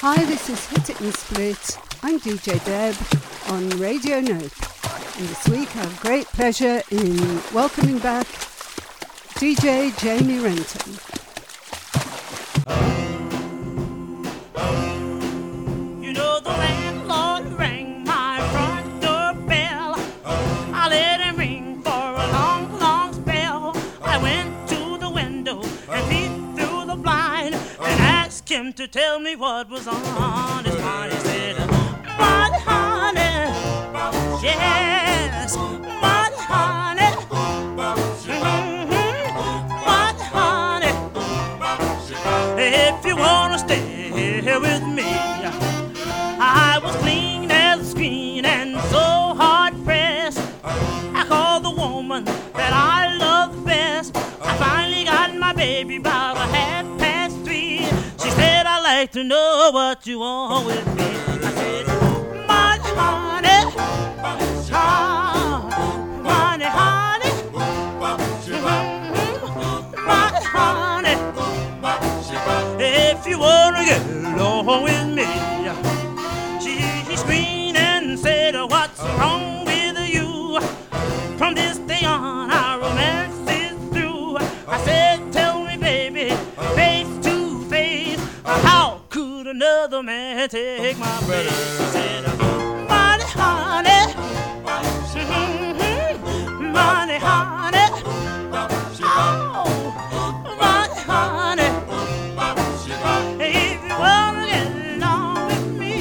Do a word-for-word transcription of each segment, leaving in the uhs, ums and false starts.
Hi, this is Hit It and Split. I'm D J Deb on Radio Nope. And this week I have great pleasure in welcoming back D J Jamie Renton. You know the landlord rang my front doorbell. I let him ring for a long, long spell. I went to the window and peeped through the blind and asked him to tell me what was on his mind. He said, "What, honey? Yes, what, honey? Mm-hmm. What, honey? If you wanna stay here with me." I was clean as a screen and so hard pressed. I called the woman that I love the best. I finally got my baby about a half past three. She said, "I'd like to know what you want with me." I said, "Money, honey, oh, money, honey, mm-hmm. Money, honey, if you wanna get along with me." She screamed and said, "What's wrong with you? From this day on, our romance is through." I said, "Tell me, baby, face to face, how could another man take my place?" She said, "Money, honey, mm-hmm. Money, honey, oh, money, honey, if you wanna get along with me."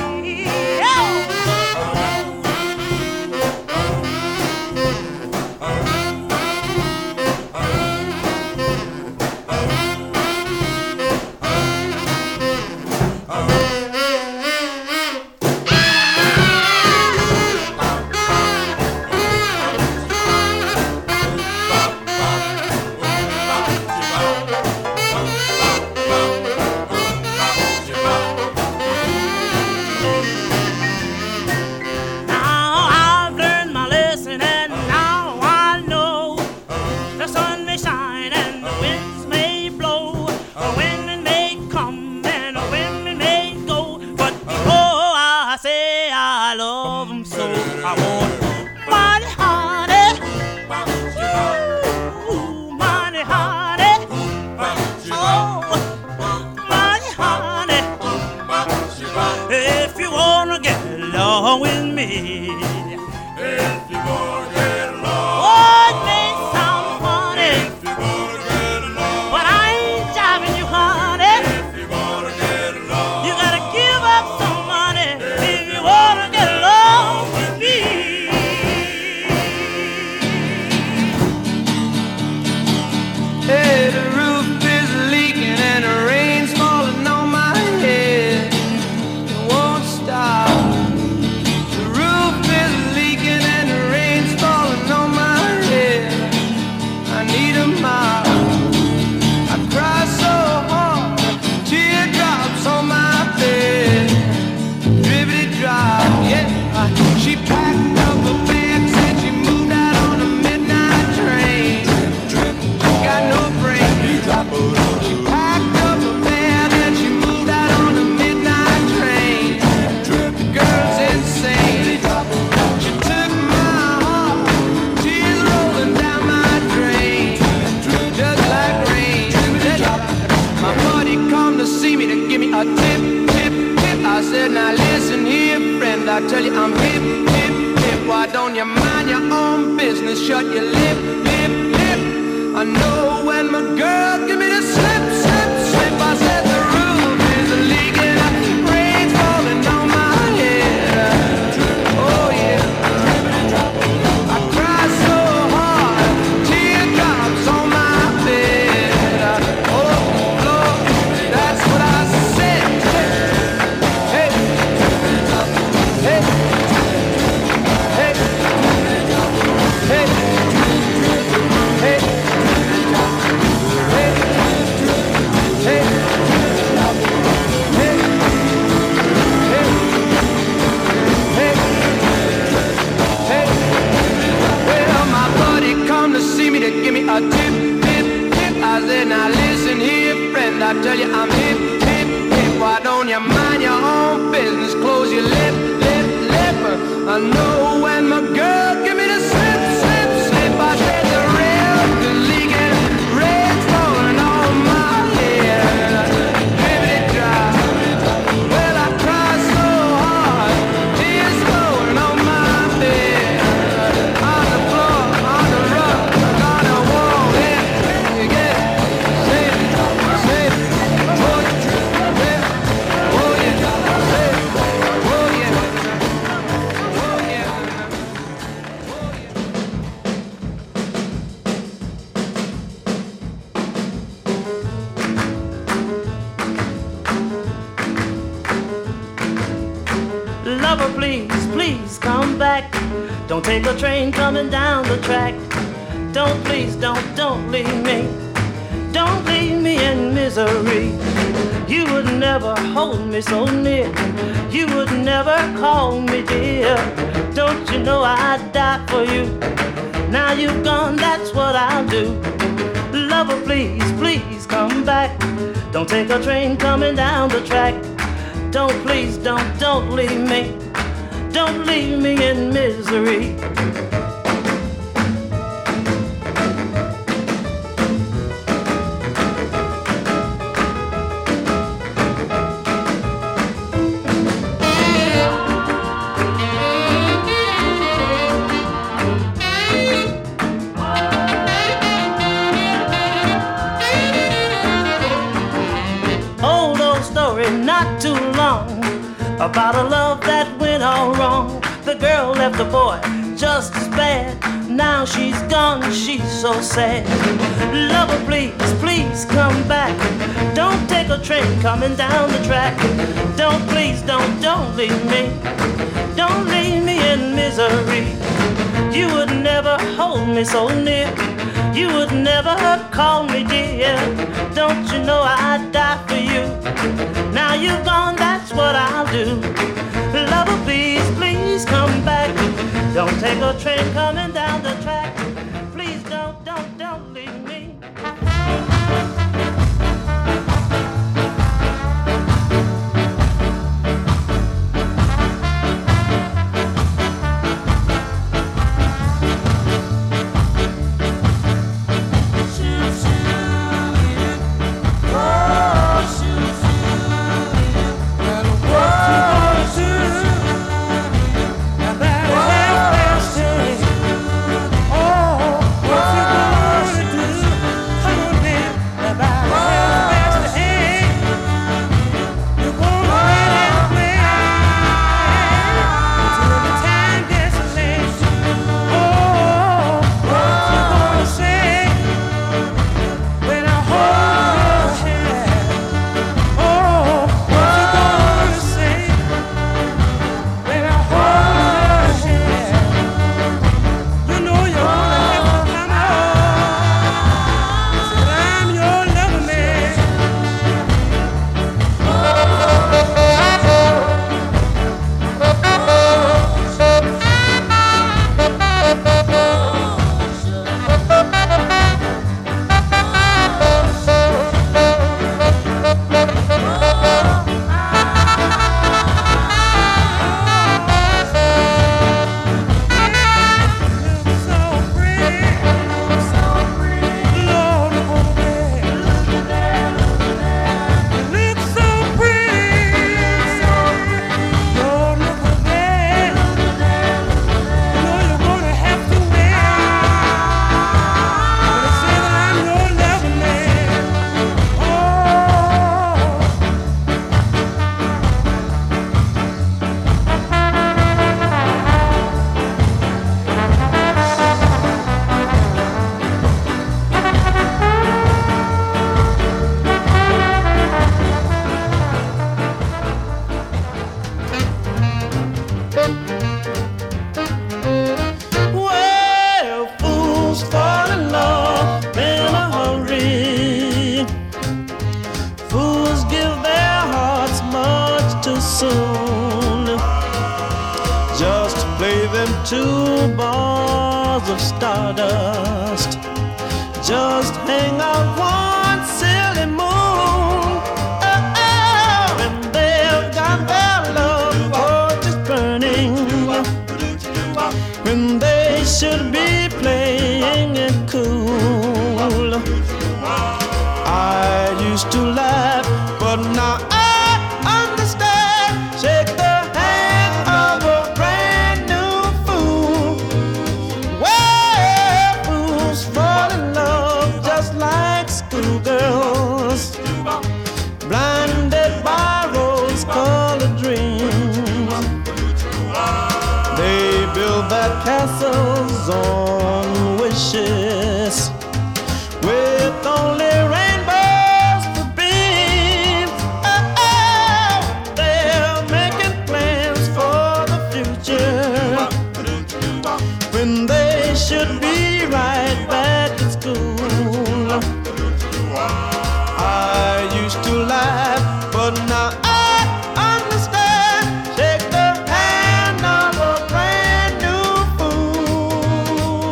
I tell you I'm hip, hip, hip. Why don't you mind your own Don't take a train coming down the track. Don't, please, don't, don't leave me. Don't leave me in misery. You would never hold me so near. You would never call me dear. Don't you know I'd die for you? Now you've gone, that's what I'll do. Lover, please, please come back. Don't take a train coming down the track. Don't, please, don't, don't leave me. Don't leave me in misery. Not too long, about a love that went all wrong. The girl left the boy just as bad. Now she's gone, she's so sad. Lover, please, please come back. Don't take a train coming down the track. Don't, please, don't, don't leave me. Don't leave me in misery. You would never hold me so near. You would never call me dear. Don't you know I'd die for you? Now you've gone, that's what I'll do. Lover, please, please come back. Don't take a train coming down the track. Please don't, don't, don't leave me. two bars of stardust. Just hang out one silly moon. Oh, oh, and they've got their love torches burning, when they should be playing it cool. I used to laugh, but now I understand. Shake the hand of a brand new fool. Well, fools fall in love just like schoolgirls, blinded by rose-colored dreams. They build their castles on wishes, with only rainbows for beams. Oh, oh, they're making plans for the future, right back in school. I used to laugh, but now I understand. Shake the hand of a brand new fool.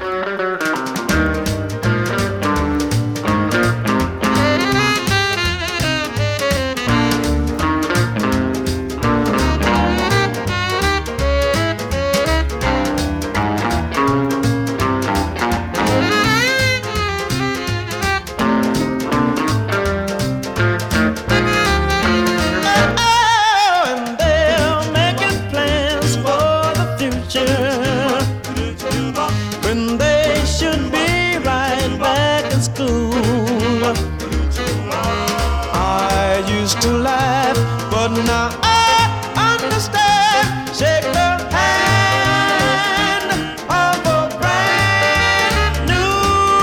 Now I understand. Shake the hand of a brand new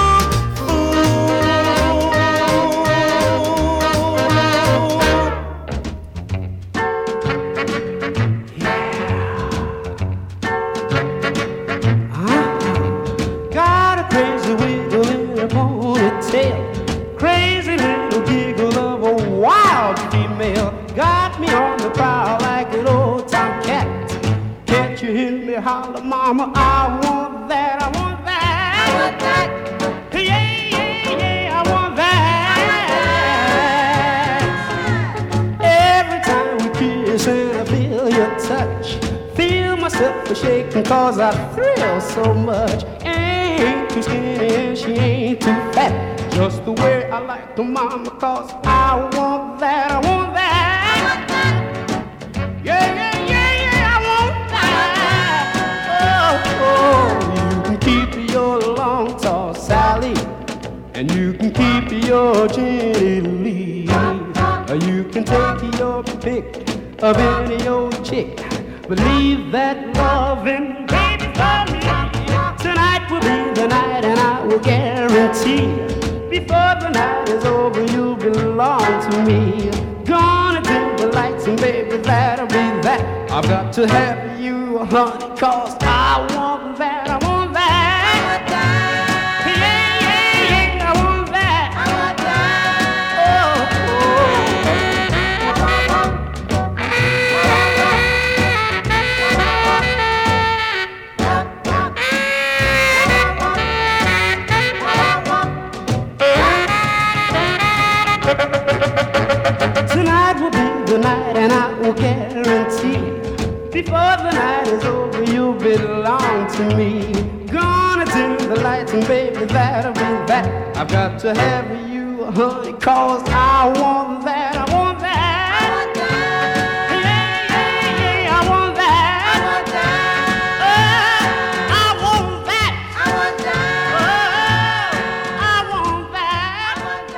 fool. Uh-huh. Got a crazy wiggle in a ponytail, crazy little giggle of a wild female. Got me on the prowl like an old tomcat. Can't you hear me holler, mama? I want that, I want that. I want that. Yeah, yeah, yeah, I want that. Every time we kiss and I feel your touch, feel myself a shaking cause I thrill so much. Ain't too skinny and she ain't too fat. Just the way I like to, mama, cause I want that, I want that. Yeah, yeah, yeah, yeah, I want that. Oh, oh, you can keep your long tall Sally, and you can keep your Jenny Lee. You can take your pick of any old chick, but leave that loving baby for me. Tonight will be the night, and I will guarantee before the night is over, you'll belong to me. Gonna dim the lights and baby, that'll be that. I've got to have you, honey, cause I want that, I want that. I want that. Yeah, yeah, yeah, I want that. I want that. Tonight will be the night, and I will guarantee before the night is over, you belong to me. Gonna dim the lights and baby, that'll be that. I've got to have you, honey, cause I want that, I want that. I want that. Yeah, yeah, yeah, I want that. I want that. Oh, I want that. I want that. Oh, I want that. I want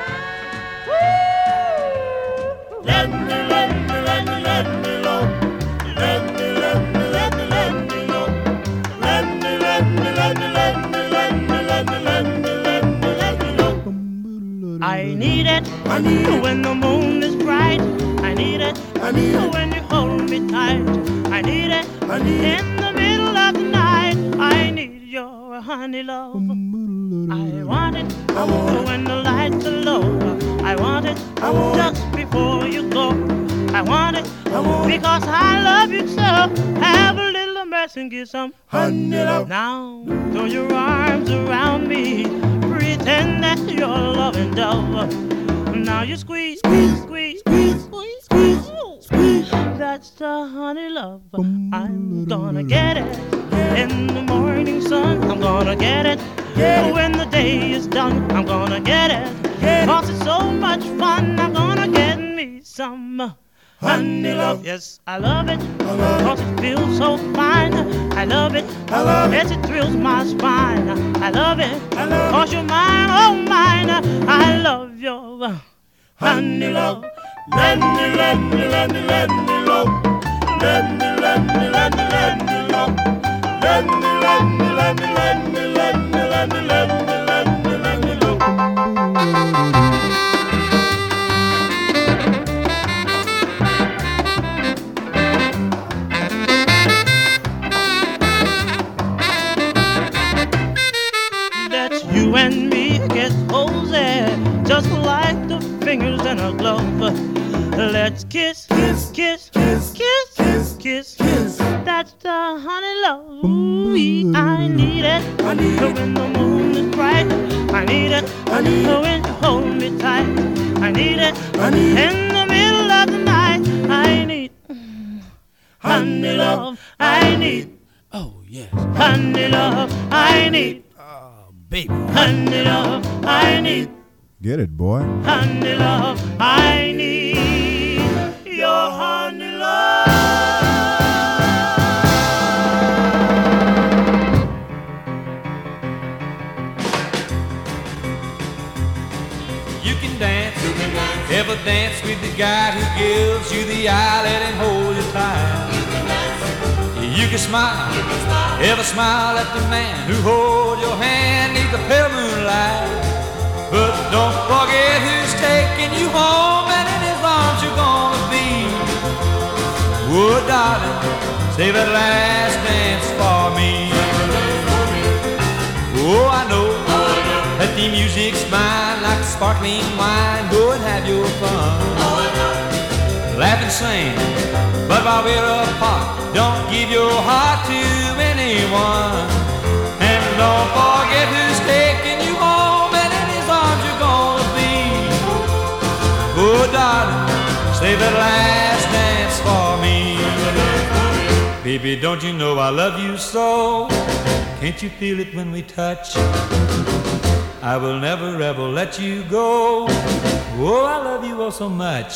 that. Woo! Let me, let me, let me, let me know. Let me, let me, let me, let me know. Let me, let me, let me, let me, let me, let me, let me, let me, let me know. I need it. I need it when the moon is bright. I need it. I need it when you hold me tight. I need it. I need it in the middle of the night. I need your honey love. I want it. I want it when the lights are low. I want it. I want just it before you go. I want it. I want because I love you so. Have a little mercy and give some honey love. Now throw your arms around me. Pretend that you're loving dove. Now you squeeze, squeeze, squeeze, squeeze, squeeze, squeeze, squeeze. That's the honey love. I'm gonna get it in the morning sun. I'm gonna get it when the day is done. I'm gonna get it cause it's so much fun. I'm gonna get me some honey love. Yes, I love it cause it feels so fine. I love it, I love yes, it thrills my spine. I love it cause you're mine, oh mine. I love your honey love. Let me, let me, let me, let me love. Let me, let me, let me, let me love. Let me, let me, let me, let me, let me, let me, let me, let me, let me love. That's you and me get cozy, just like the fingers in a glove. Let's kiss, kiss, kiss, kiss, kiss, kiss, kiss, kiss. That's the honey love. Ooh, I need it. I need it when the moon is bright. I need it. I need it when you hold me tight. I need it. I need it in the middle of the night. I need mm, honey love. I need. Oh yes. Honey love. I need. Oh baby. Honey love. I need. Get it, boy. Honey love. I need your honey love. You can dance, you can dance, ever dance with the guy who gives you the eye, let him hold you tight. You can dance, you can smile, you can smile, ever smile at the man who holds your hand neath the pale moonlight. But don't forget who's taking you home, and in his arms you're gonna be. Oh, darling, save that last dance for me. Oh, I know that the music's mine like sparkling wine. Go and have your fun. Laugh and sing, but while we're apart, don't give your heart to anyone. And don't forget who's taking you home, and in his arms you're gonna be. Oh, darling, save that last dance for me. Baby, don't you know I love you so? Can't you feel it when we touch? I will never ever let you go. Oh, I love you oh so much.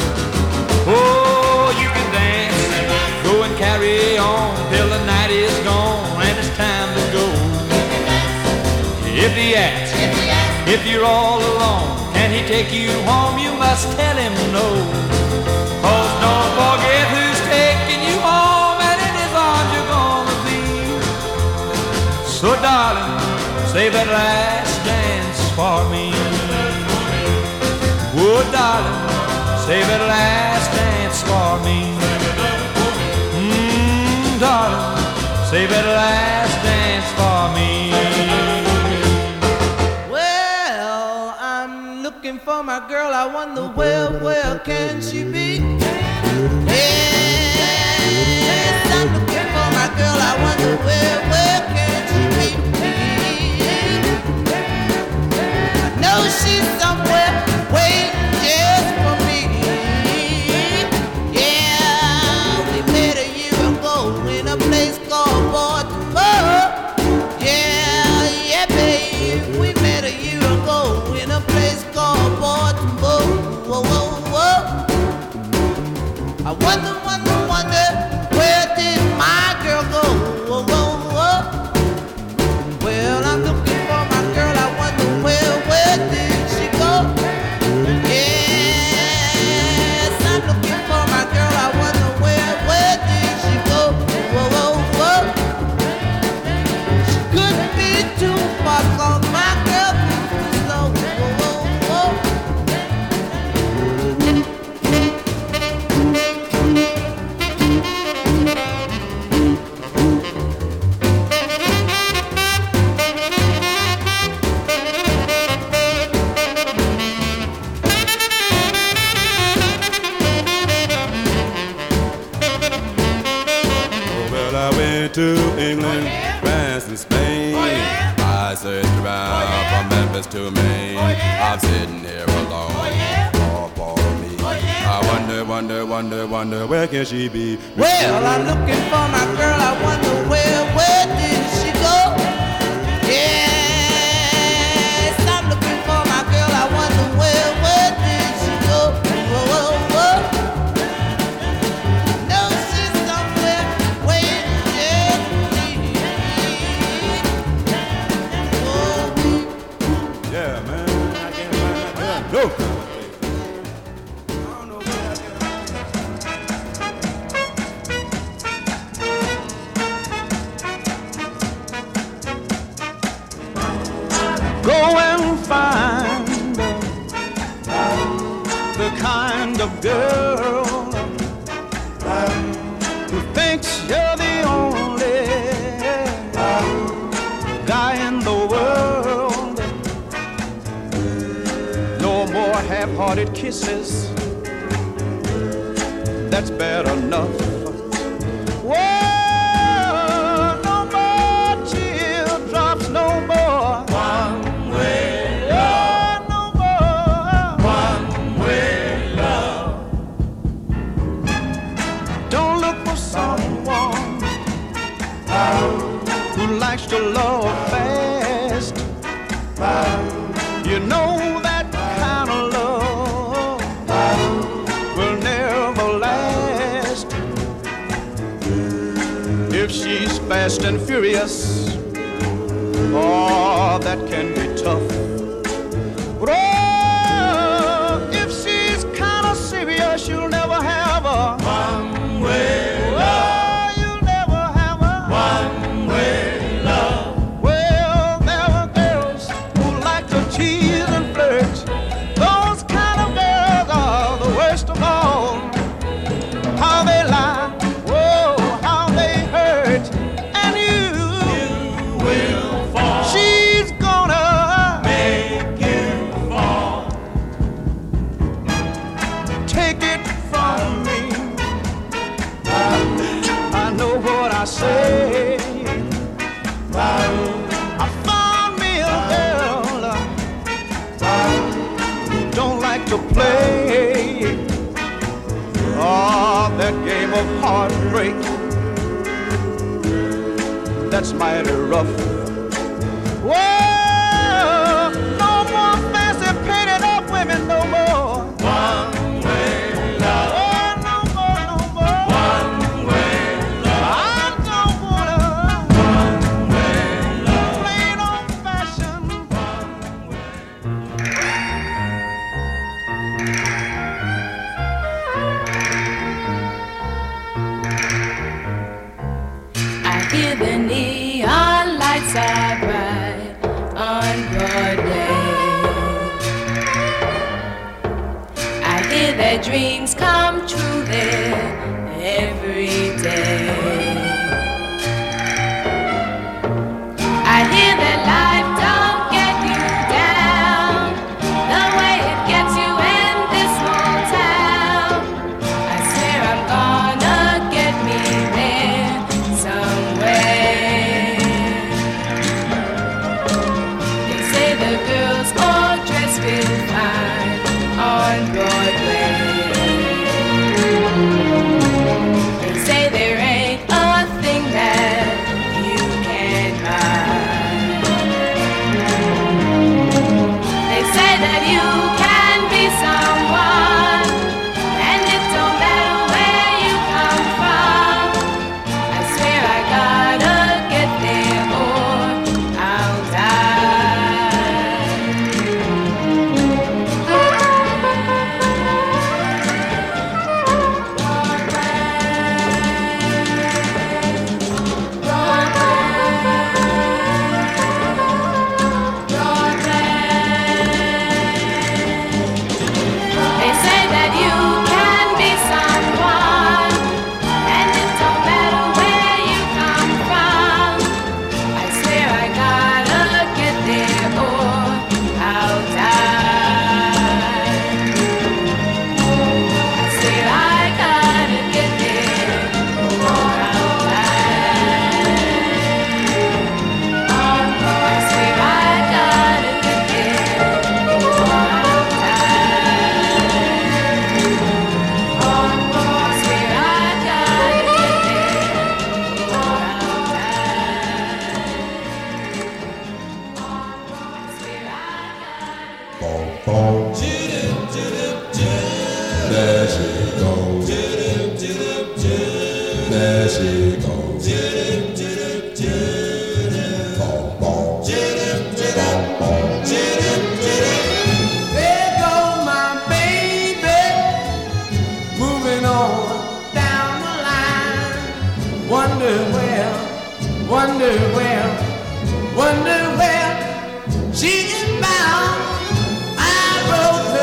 Oh, you can dance, go and carry on till the night is gone and it's time to go. If he asks, if you're all alone, can he take you home? You must tell him no. Cause don't forget who's taking you home, and in his arms you're gonna be. So darling, save that last dance for me. Oh darling, save that last dance for me. Mmm, darling, save that last dance for me. Well, I'm looking for my girl. I wonder where, where can she be? Yes, I'm looking for my girl. I wonder where, where can she be? I know she's somewhere waiting just for me. Yeah, we met a year ago in a place called Baltimore. Yeah, yeah, babe, we met a year ago in a place called Baltimore. Whoa, whoa, whoa. I wonder, wonder, wonder, where did my girl go? Whoa, whoa, whoa. Well, I'm looking for my girl. I wonder where, where did she go? Yes, I'm looking for my girl. I wonder where, where did she go? Whoa, whoa, whoa. She couldn't be too far, 'cause my girl moves too slow. Whoa, whoa, whoa. Well, I went to England, France, and Spain. I searched around from Memphis to Maine. I'm sitting here alone, all for me. I wonder, wonder, wonder, wonder, where can she be? Well, I'm looking for my girl. I wonder where, where did she go? Yes, I'm looking for my girl. I wonder where, where did she go? Whoa, whoa, whoa. No, she's somewhere waiting just for me. Oh, Yeah, man, I can't find that girl. No. Go and find the kind of girl who thinks you're the only guy in the world. half-hearted kisses, that's bad enough. Whoa, no more teardrops, no more one-way love, no more one-way love. Don't look for someone who likes to love fast. You know that kind of love will never last. If she's fast and furious, oh, that can be tough. But oh, if she's kind of serious, you'll never have a one-way love. Oh, you'll never have a one-way love. Well, there are girls who like to tease and flirt. Those kind of girls are the worst of all. How they lie, whoa, how they hurt, and you, you will fall. She's gonna make you fall. Take it from me, I know what I say. I found me a girl who don't like to play. Oh, that game of heartbreak, that's mighty rough. Whoa, no more fancy painted up women, no more one-way love. Oh, no more, no more one-way love. I don't wanna one-way love. Plain old-fashioned one-way. I hear the neon lights are bright on Broadway. I hear their dreams come true there every day. I hear that life don't get you down the way it gets you in this small town. I swear I'm gonna get me there some way. They say the girls all dress real fine on Broadway. They say there ain't a thing that you can't buy. They say that you can be someone, and it don't matter where you come from. I swear I gotta get there or I'll They say that you can be someone, and it don't matter where you come from. I swear I gotta get there or I'll die. I swear I gotta get there or I'll die. I swear I gotta get there or I'll die. I swear I gotta get there or I'll die. I swear I There she goes. There she goes. Boom, boom. Boom, boom. There goes my baby, moving on down the line. Wonder where, wonder where, wonder where she is bound. I rode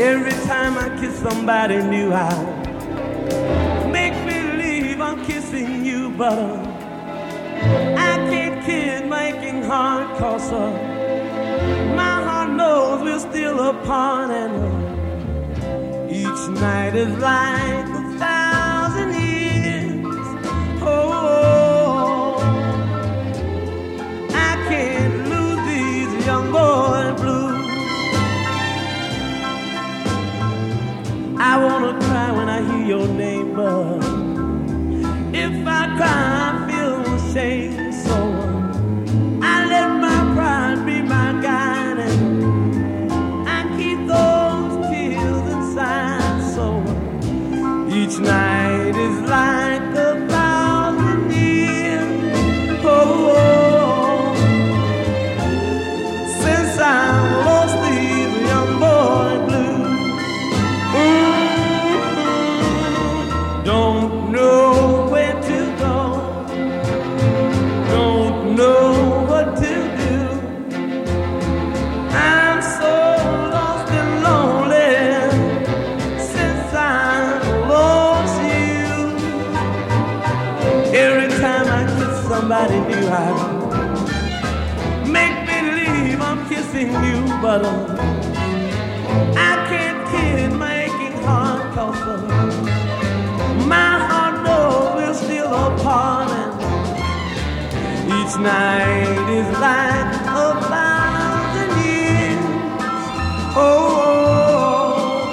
Every time I kiss somebody new, I make believe I'm kissing you, but uh, I can't kid making heart, cause uh, my heart knows we're still apart, and uh, each night is like a thousand years. Oh, I can't lose these young boy blues. I wanna cry when I hear your name, but if I cry, I feel ashamed. So I let my pride be my guide, and I keep those tears inside. So each night is like a thousand years. Oh, since I've lost these young boy blues. Don't know where to go, don't know what to do. I'm so lost and lonely since I lost you. Every time I kiss somebody new, I make believe I'm kissing you, but uh, I can't kid making heart, cause uh, my heart knows we're still apart, and each night is like a thousand years. Oh,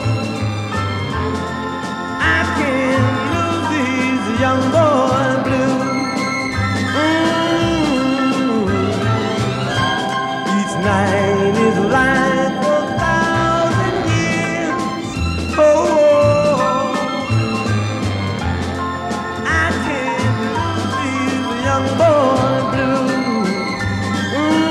I can't lose these young boy blues. Mm. Each night is like a thousand years. Oh. Boy blue. Mm.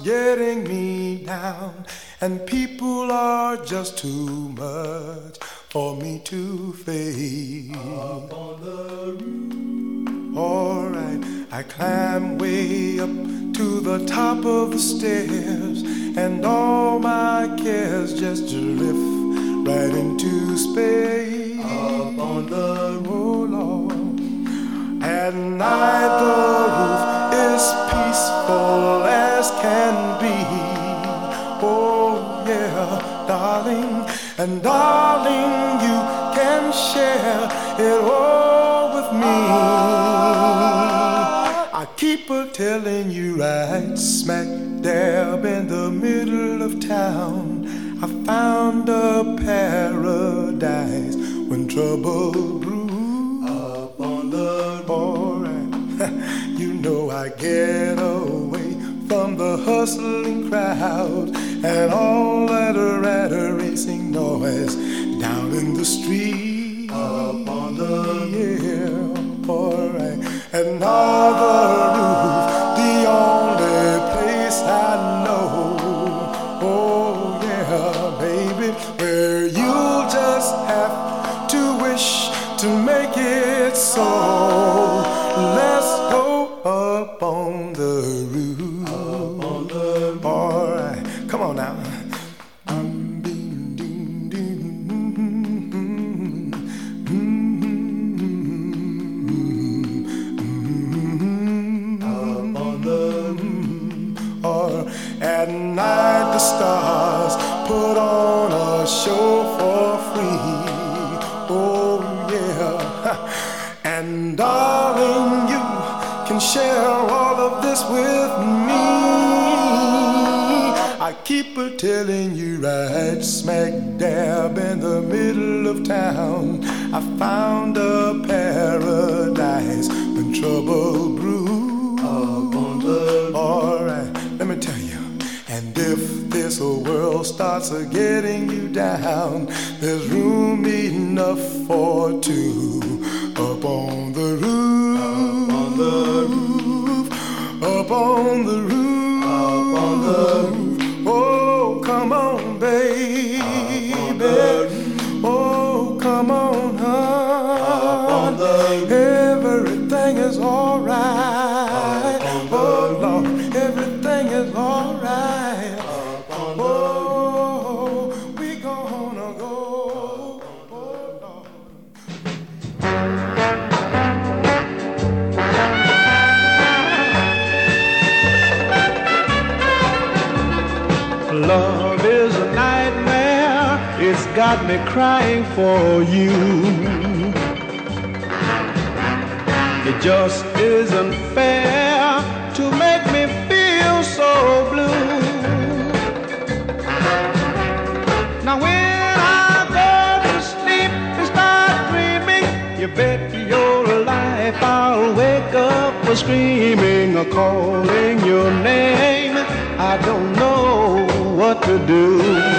getting me down, and people are just too much for me to face. Up on the roof. All right, I climb way up to the top of the stairs, and all my cares just drift right into space. Up on the roof, Lord. At night the roof is peaceful as can be. Oh yeah, darling, and darling, you can share it all with me. I keep a telling you right smack dab in the middle of town, I found a paradise when trouble brews. Up on the border, you know I get away from the hustling crowd and all that rat racing noise down in the street. Up on the yeah, alright, and on the roof, the only place I know. Oh yeah, baby, where you'll just have to wish to make it so. Let's go up on the roof. Up on the roof. All right, come on now. At night the stars put on a show for free. Oh yeah, and darling, you can share all of this with me. I keep a telling you right smack dab in the middle of town, I found a paradise when trouble brews. Up on the all right, let me tell you. And if this whole world starts a getting you down, there's room enough for two. Up on the roof, up on the roof, up on the roof, up on the roof. Oh, come on, baby. Oh, come on, hon. Everything is alright. Oh, Lord, everything is alright. Love is a nightmare, it's got me crying for you. It just isn't fair to make me feel so blue. Now when I go to sleep and start dreaming, you bet your life I'll wake up for screaming or calling your name. I don't know what to do.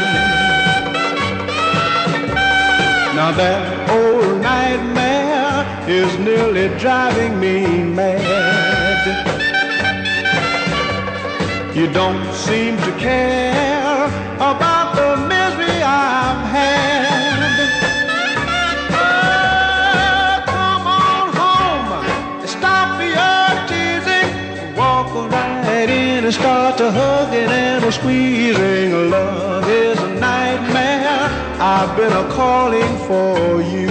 Now that old nightmare is nearly driving me mad. You don't seem to care about the misery I've had. Oh, come on home, stop your teasing, walk right in and start to hugging and a squeezing. Love is a nightmare, I've been a calling for you.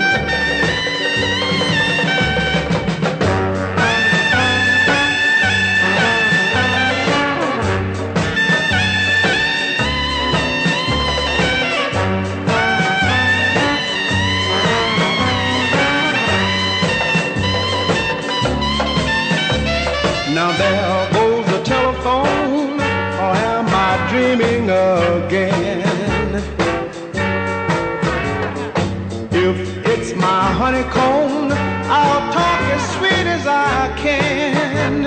Now there goes the telephone, or am I dreaming again? If it's my honeycomb, I'll talk as sweet as I can.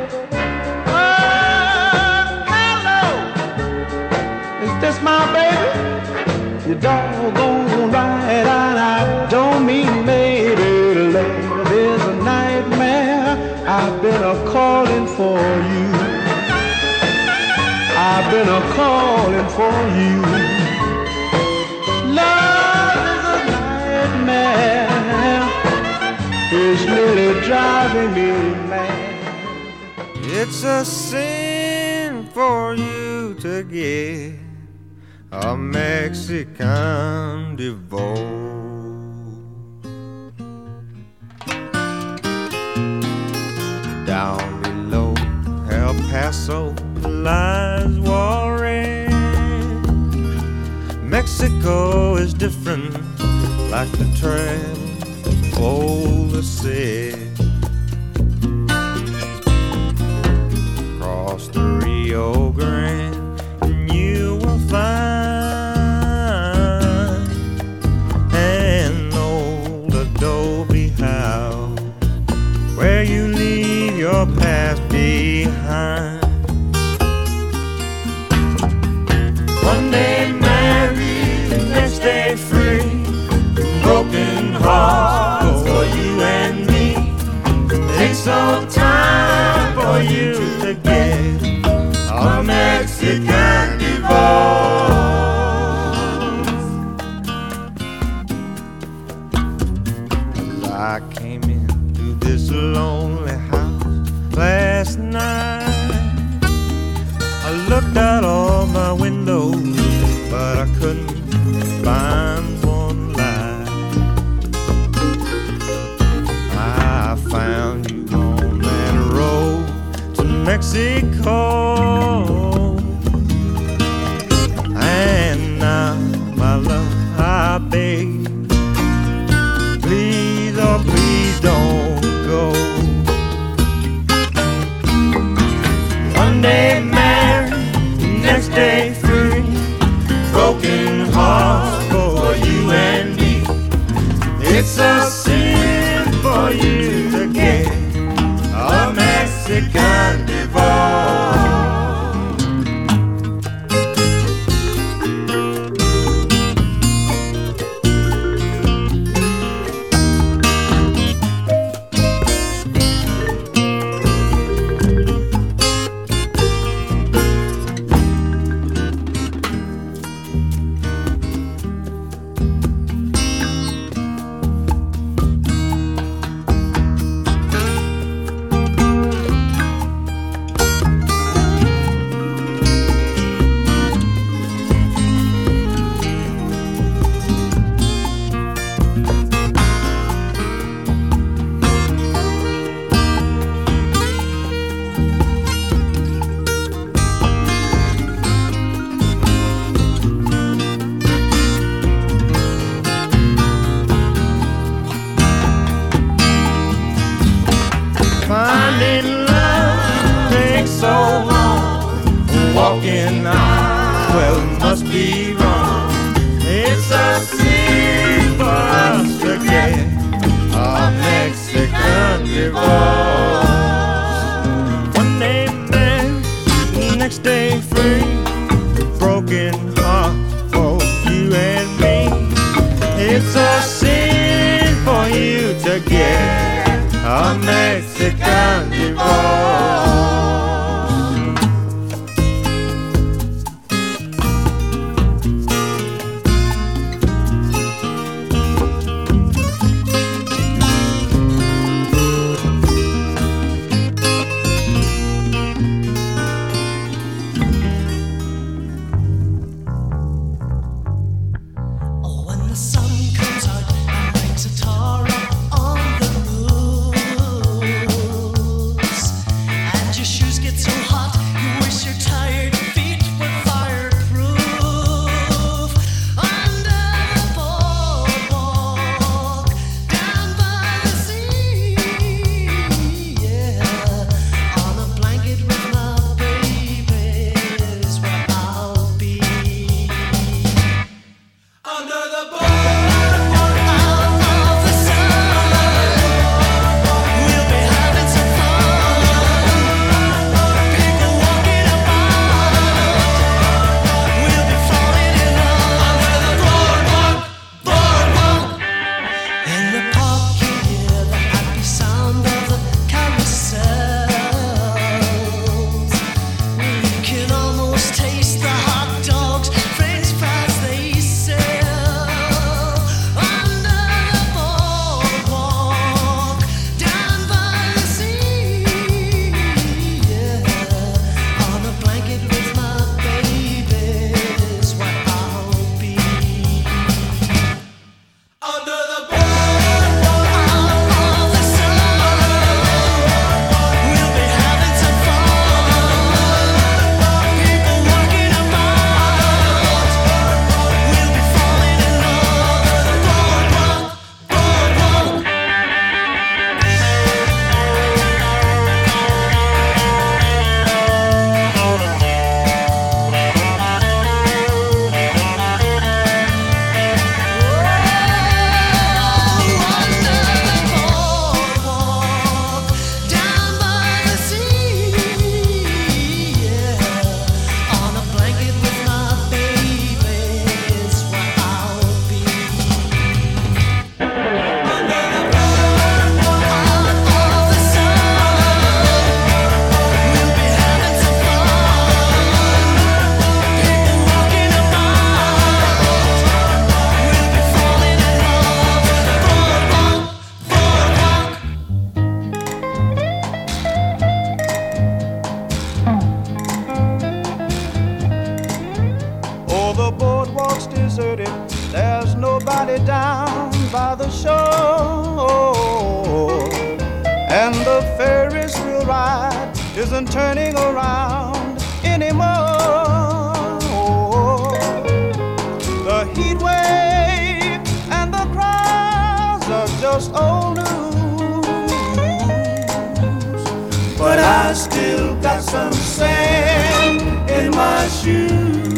Oh, hello, is this my baby? You're doggone right, and I don't mean maybe. Love is a nightmare, I've been a calling for you. is really driving me mad. It's a sin for you to get a Mexican divorce. Down below El Paso lies Juarez. Mexico is different, like the traveler said. Across the Rio Grande, and you will find an old adobe house where you leave your past behind. One day married, next day free, broken hearts for you and me. Takes some time for you to get a Mexican divorce. As I came into this lonely house last night, I looked out all my windows, but I couldn't find one light. I found you on that road to Mexico, and now, my love, I beg, please, oh please don't go. One day married, next day free, broken hearts for you and me. It's a sin for you to get a Mexican divorce. Finding love takes so long. Walking out, well, it must be wrong. It's a sin for us to get a Mexican divorce. One day married, next day free, broken heart for you and me. It's a sin for you to get a Mexican divorce. When the sun comes out and makes a tar on the roofs, and the Ferris wheel ride isn't turning around anymore. Oh, the heat wave and the crowds are just old news, but I still got some sand in my shoes.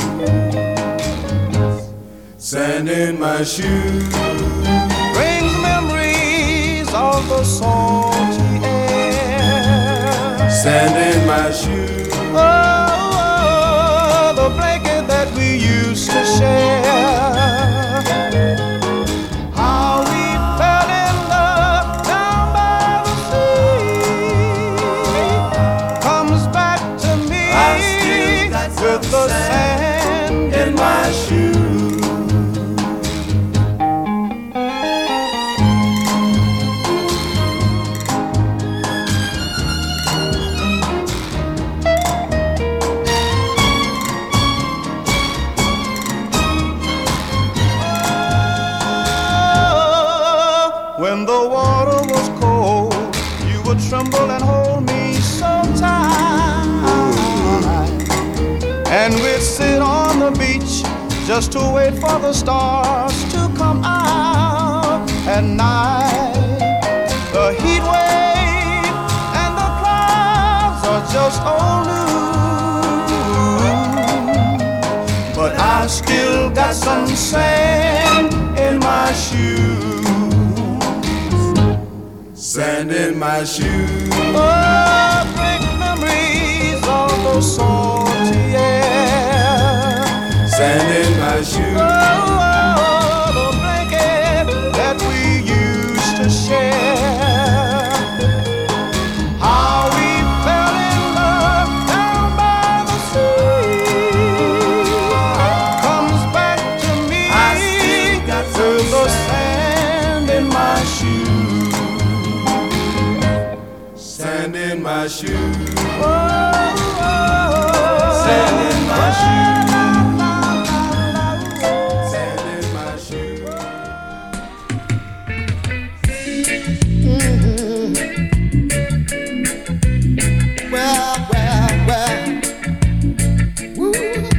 Sand in my shoes brings memories of the salty air. Sand in my shoes. Oh, oh, the blanket that we used to share. How we fell in love down by the sea comes back to me with the sand in my shoes. When the water was cold, you would tremble and hold me so tight. And we'd sit on the beach just to wait for the stars to come out at night. The heat wave and the clouds are just old news, but I still got some sand in my shoes. Sand in my shoes. Oh, bring memories of the salty air. Sand in my shoes. Oh, oh, the blanket that we used to share. How we fell in love down by the sea comes back to me. I still got through the sand in my shoes. Sand in my shoes. Oh, oh, sand in my shoes. Sand in my shoes. Mm-hmm. Well, well, well. Woo.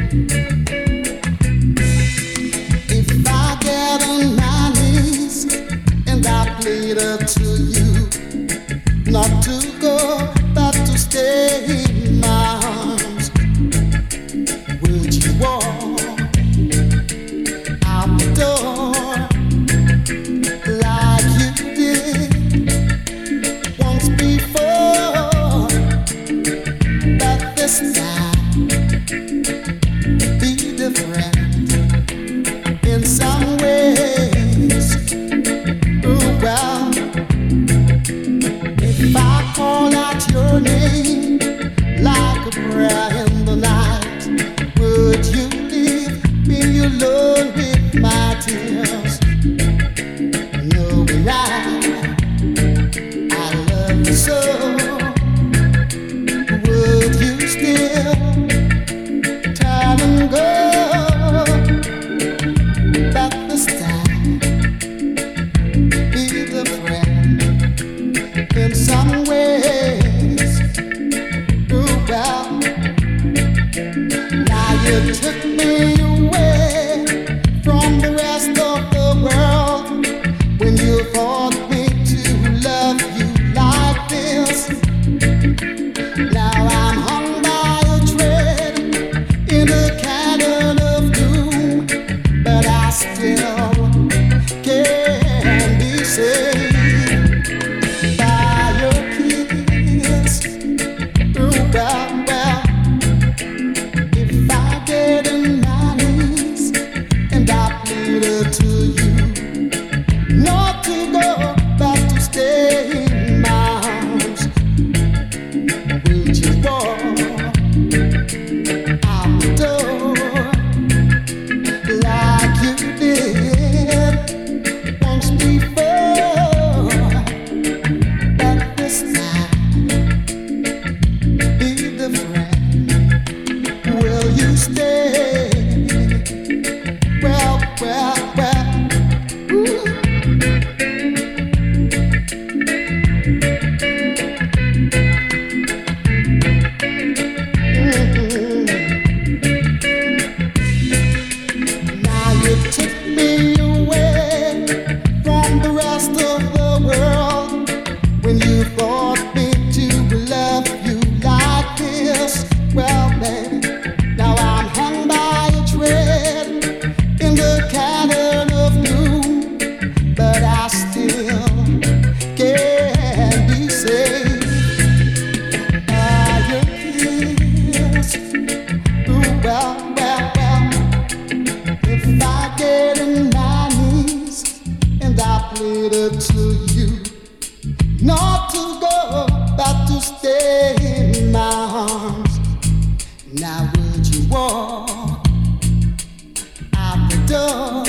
If I get on my knees and I plead to you not to go, but to stay in my arms, would you walk out the door like you did once before? But this time be different in some ways. Oh, well, if I call forced me to love you like this. Well, baby, now I'm hung by a thread in the cannon of doom, but I still can't be saved by your kiss. Ooh, well, well, well, if I get on my knees and I pleaded to you not to go, but to stay in my arms, now would you walk out the door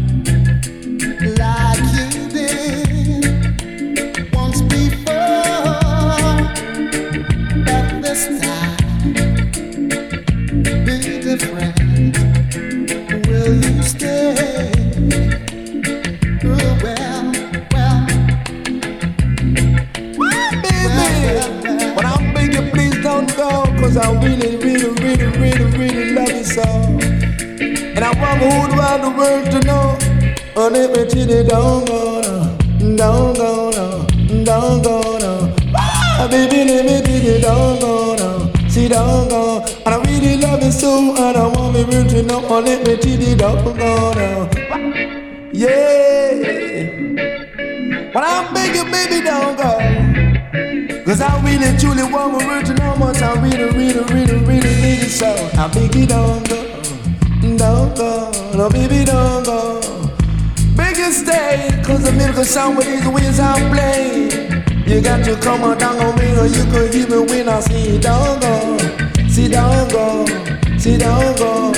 like you did once before? But this time, be different. Will you stay? Oh, well, well. But I'm begging, please don't go, cause I really, really, really, really, really love you so. And I want the whole around the world to know. Oh, let me tell you, don't go now, don't go now, don't go now. Ah, baby, let me tell you, don't go now, see, don't go. And I really love you so, and I want the world to know. Oh, let me tell you, don't go now. Yeah. But I'm begging, baby, don't go. Cause I really truly want my word to know much. I really, really, really, really need it so. I beg you don't go, don't go, no baby don't go. Beg you stay, cause the miracle sound with these winds I play. You got to come on down on me or you could hear me when I say don't go. See don't go, see don't go.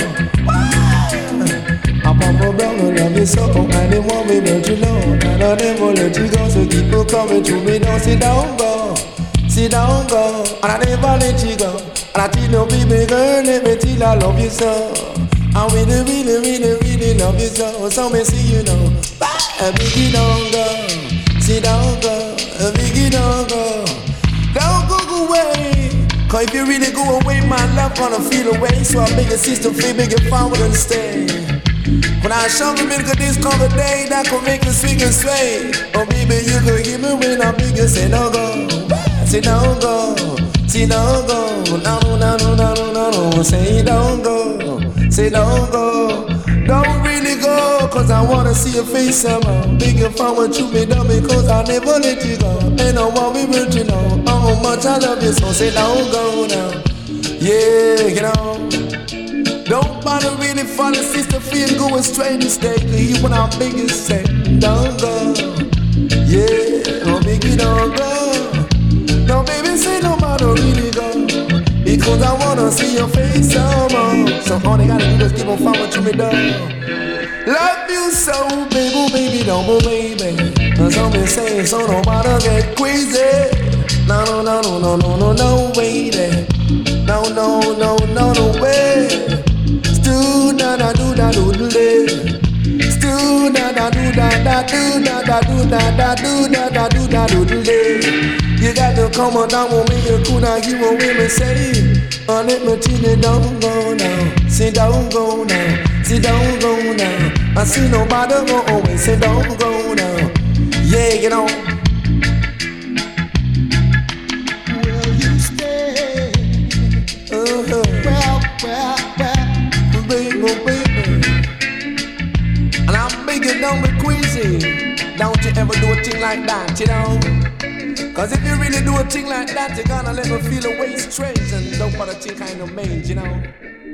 I pop a brother love you so, and they want me but you know, and I never let you go. So keep on coming to me, don't see don't go. See don't go, and I never let you go. And I tell you, baby girl, let me tell you I love you so. I really, really, really, really love you so. So me see you know, bye, biggie don't go. See don't go, biggie don't go. Don't go away, cause if you really go away, my love gonna feel away. So I beg your sister, feel beg your father to stay. When I show me milk this come the day that could make you swing and sway. Oh baby, you could give me when I beg you say no go. Say don't go, say don't go, no, no, no, no, no, no, no, say don't go, say don't go, don't really go, cause I wanna see your face somehow. Big if I want you be done because I never let you go. And I want me to know how much I love you, so say don't go now. Yeah, you know. Don't bother really for the sister feel going straight to stay. Cause you when I'm big and say don't go. Yeah, no biggie don't go. No baby say no matter really go. Because I wanna see your face some more. So all they gotta do is keep on following to me down. Love you so baby, baby, don't move baby. Cause I'm been saying so no matter get crazy. No, no, no, no, no, no, no, no way there. No, no, no, no, no way. Stu da da do da do do do. Stu da da do da da do da da do da da do da da do da do do do. You got to come on down with me, you could not give away me say. Oh, let me tell you, don't go now. Say don't go now. Say don't go now. I see nobody go away. Say don't go now. Yeah, you know. Will you stay? Uh-huh. Well, well, well, baby, baby. And I'm begging, don't be crazy. Don't you ever do a thing like that, you know? Cause if you really do a thing like that, you're gonna let me feel away strange and don't wanna think kind of mange, you know?